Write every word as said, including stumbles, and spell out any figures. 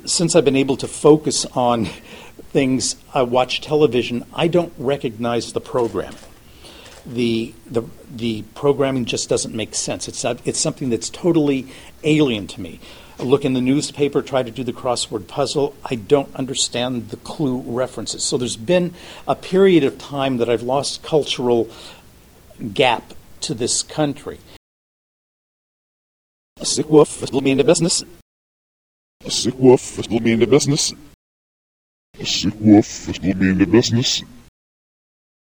since I've been able to focus on things, I watch television, I don't recognize the programming. The, the, the programming just doesn't make sense. It's, not, it's something that's totally alien to me. I look in the newspaper, try to do the crossword puzzle. I don't understand the clue references. So there's been a period of time that I've lost cultural gap to this country. A sick wolf will be in the business. A sick wolf will be in the business. A sick wolf will be in the business.